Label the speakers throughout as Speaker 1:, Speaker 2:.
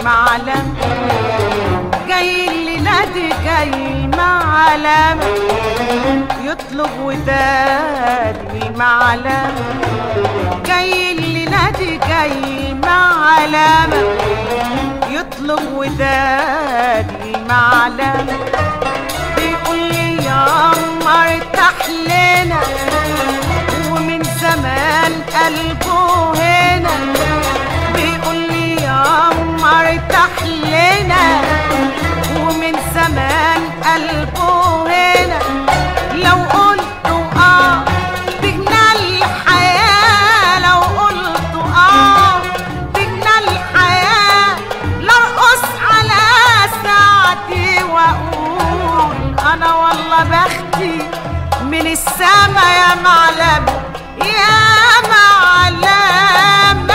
Speaker 1: معلم، جاي الليلة دي جاي معلم، يطلب ودادي معلم، جاي الليلة دي جاي معلم، يطلب ودادي معلم، بيقول لي يا قمر ارتاح لنا، ومن زمان قلبه هنا، بيقول لي يا قمر ارتاح لنا، ومن زمان قلبه هنا، لو قلت تجنى الحياة، لو قلت تجنى الحياة، لارقص على ساعتي واقول انا والله بختي من السما يا معلم يا معلم.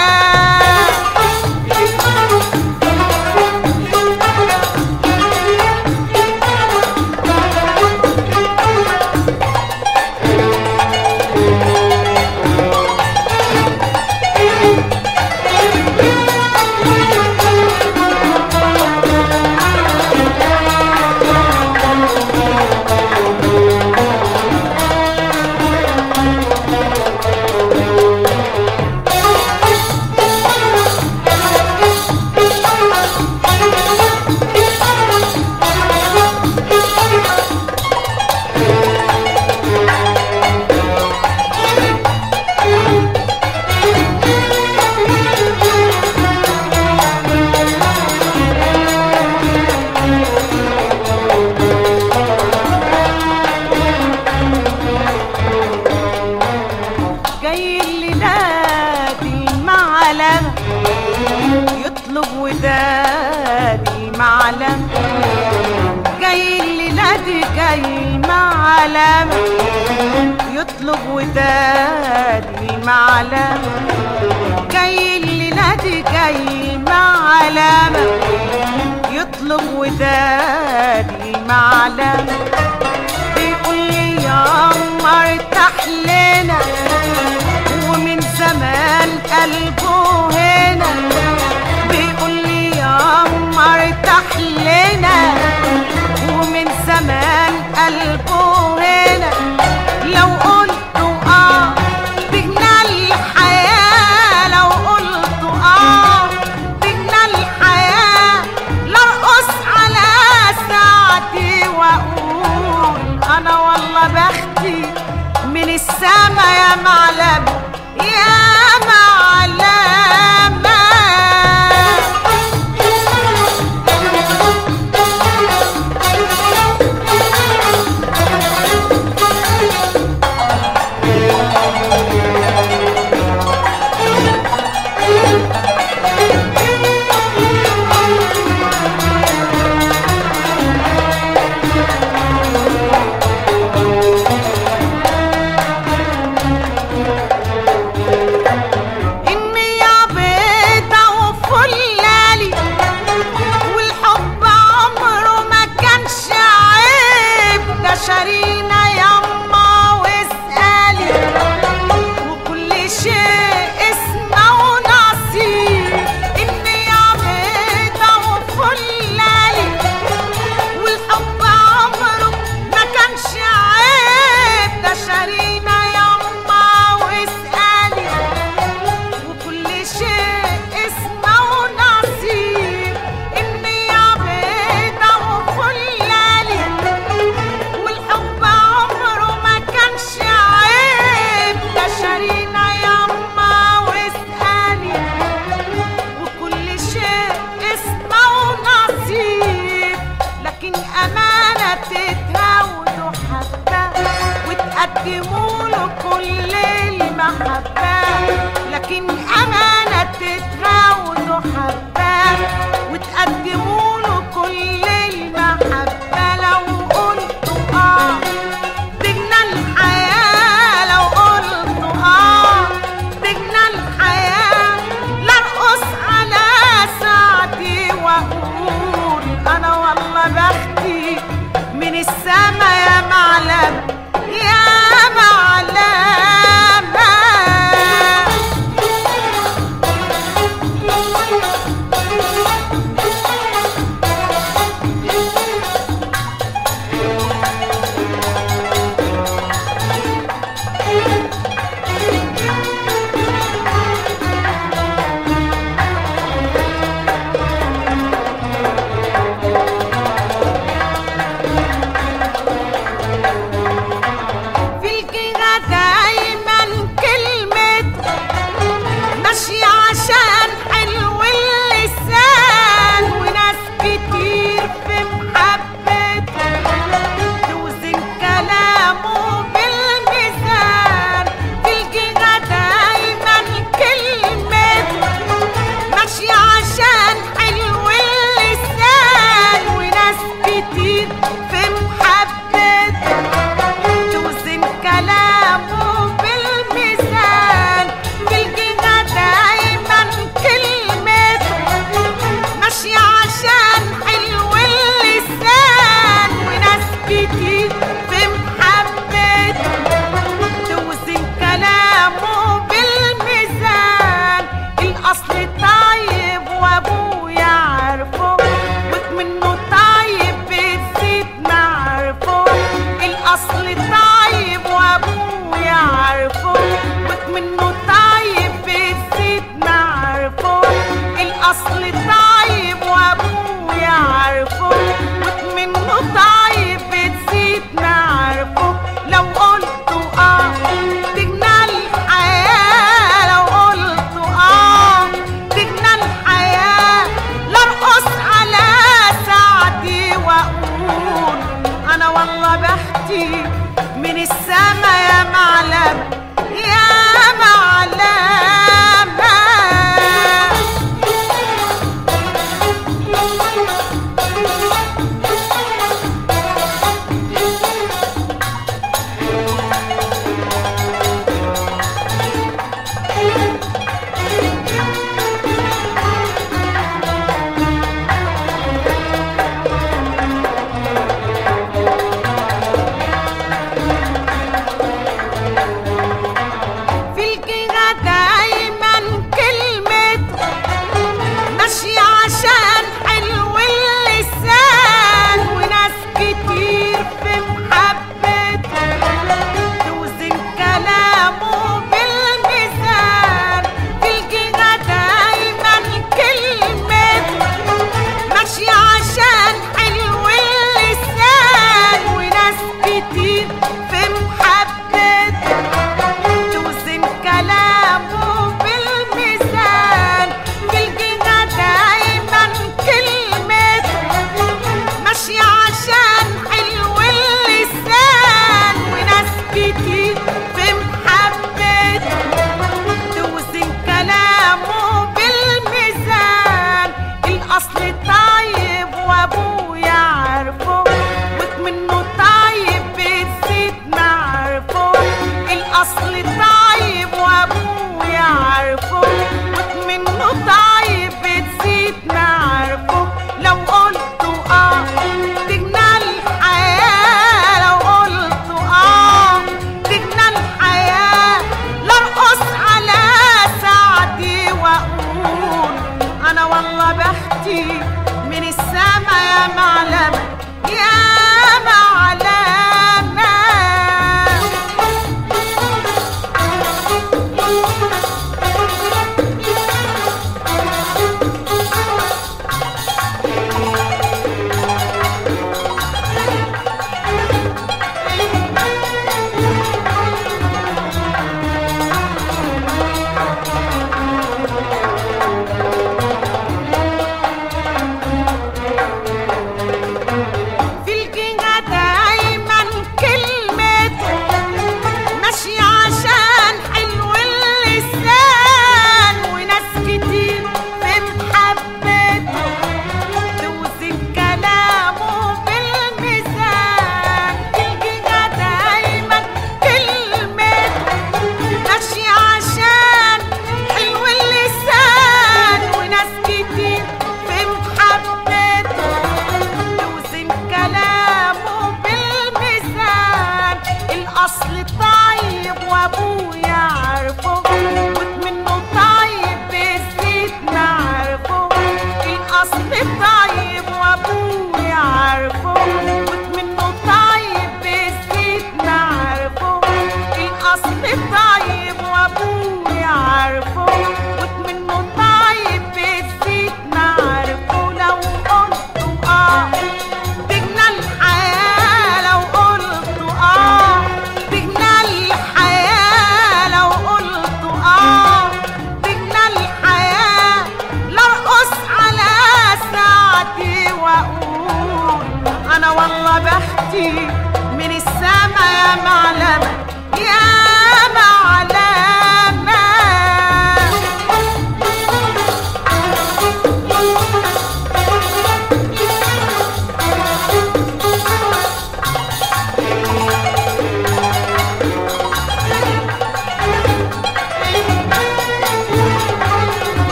Speaker 1: يطلب ودادي معلم، جاي الليلة دي جاي معلم، يطلب ودادي معلم، جاي الليلة دي جاي معلم، يطلب ودادي معلم، بيقول لي يا قمر ارتاح لنا، ومن زمان قلبه هنا، بيقول لي يا قمر ارتاح لنا، ومن زمان قلبه هنا، لو قلت تجنى الحياة، لو قلت تجنى الحياة، لارقص على ساعتي واقول انا والله بختي من السما يا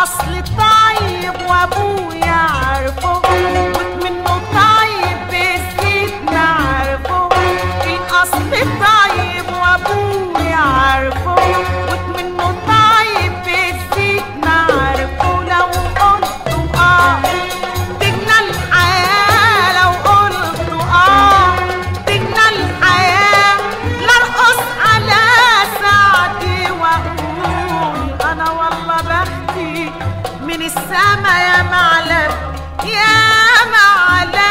Speaker 1: الاصل طيب وابويا عارفه ومنه طيب بالزيت نعرفه. الاصل طيب وابويا عارفه ومنه طيب بالزيت نعرفه. لو قلت تجنى الحياة، لو قلت تجنى الحياة، لارقص على ساعتي واقول انا والله بختي من السما يا معلم يا معلم.